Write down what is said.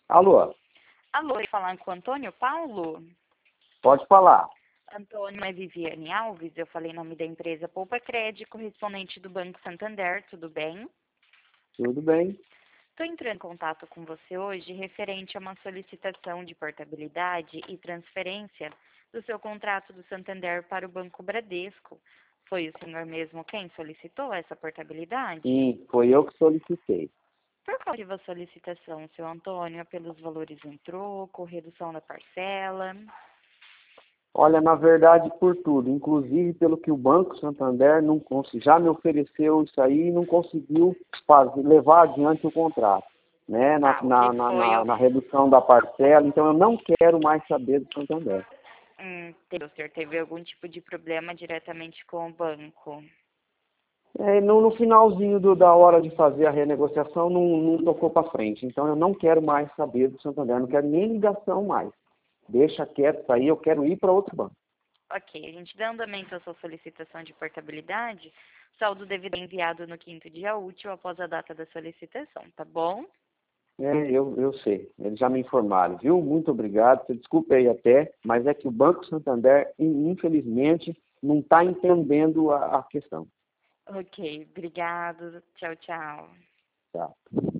Alô, Alô, falando com o Antônio Paulo? pode falar. Antônio, é Viviane Alves, eu falei em nome da empresa Poupa Crédito, correspondente do Banco Santander, tudo bem? Tudo bem? Estou entrando em contato com você hoje referente a uma solicitação de portabilidade e transferência do seu contrato do Santander para o Banco Bradesco. Foi o senhor mesmo quem solicitou essa portabilidade? Sim, foi eu que solicitei. Por qual motivo a solicitação, seu Antônio? É pelos valores em troco, redução da parcela? Olha, na verdade, por tudo, inclusive pelo que o Banco Santander não já me ofereceu isso aí e não conseguiu levar adiante o contrato, né? Ah, o que foi Na redução da parcela, então eu não quero mais saber do Santander. o senhor teve algum tipo de problema diretamente com o banco? No finalzinho da hora de fazer a renegociação, não tocou para frente. Então eu não quero mais saber do Santander, não quero nem ligação mais. Deixa quieto isso aí, eu quero ir para outro banco. Ok, a gente dá andamento à sua solicitação de portabilidade, saldo devido enviado no quinto dia útil após a data da solicitação, tá bom? Eu sei, eles já me informaram, viu? Muito obrigado, desculpe aí até, mas é que o Banco Santander, infelizmente, não está entendendo a questão. Ok, obrigado. Tchau, tchau. Tá?